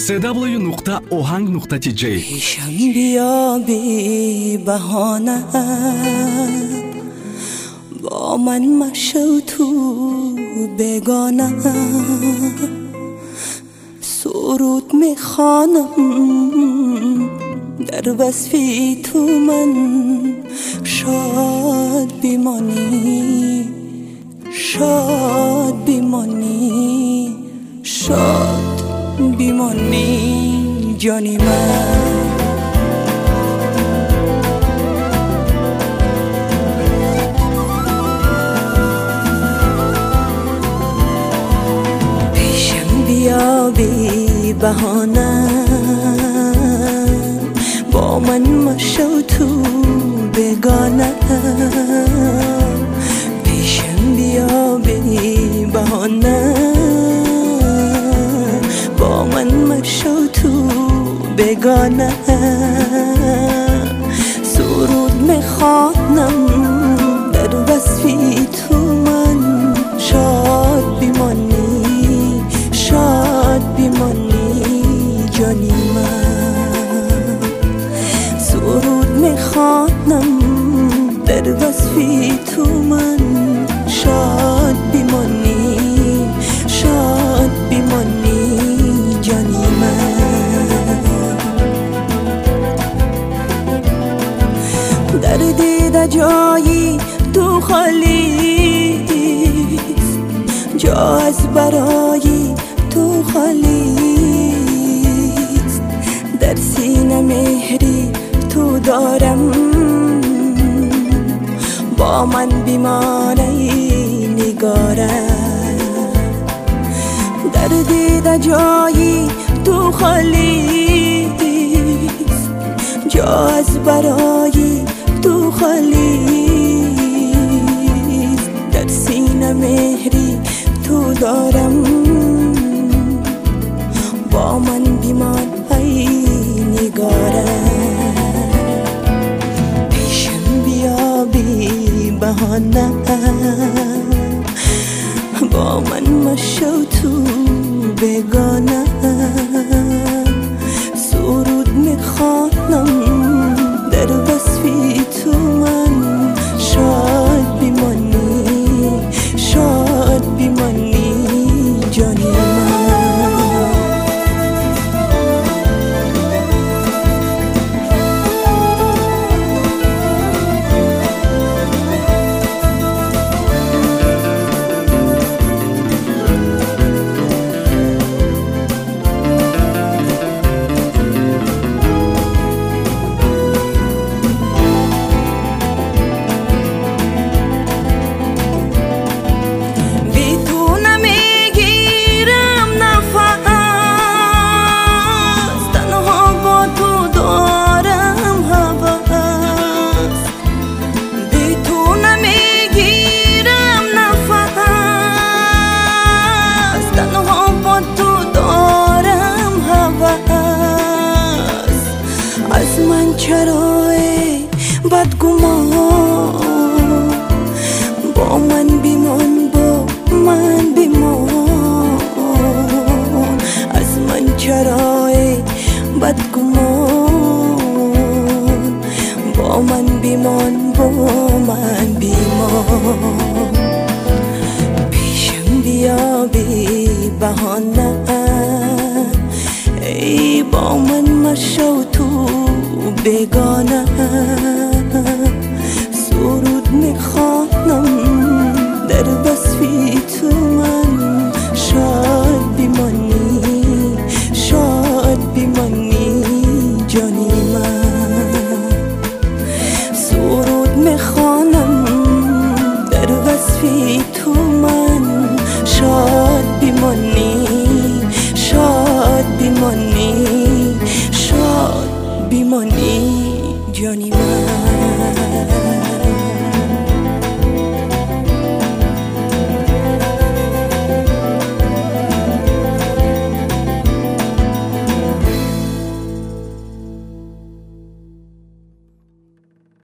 www.ohang.tj پیشم بیا بی بهانه با من مشو تو بگانه سرود میخوانم در وصفی تو من شاد بیمانی شاد بیمانی شاد بیمانی جانی من پیشم بیا بی بهانه با من مشو تو بگانه پیشم بیا بی بهانه با من مشو تو بگانه سرود میخوانم در وصفی تو من شاد بیمانی شاد بیمانی جانی من سرود میخوانم در وصفی تو من شاد بیمانی شاد بیمانی جانی من در دیده جایی تو خالیست جا از برای تو خالیست در سینه مهری تو دارم با من بیماری نگاره در دیده جایی تو خالیست جا از برای تو خالیست در سینه مهری تو دارم با من بیمان های نگاره پیشم بیا بی بهانه با من مشو تو بگانه سرود میخوانم در وصفی تو من شاد بیمانی شاد بیمانی جانی من از من چرای بدگمان با من بیمان با من بیمان از من چرای بدگمان با من بیمان با من بیمان پیشم بیا بی بهانه ای با من مشو تو بگانه سرود میخوانم در وصفی تو من شاد بیمانی شاد بیمانی جانی من سرود میخوانم در وصفی تو من شاد بیمانی شاد بیمانی شاد بیمانی جانی من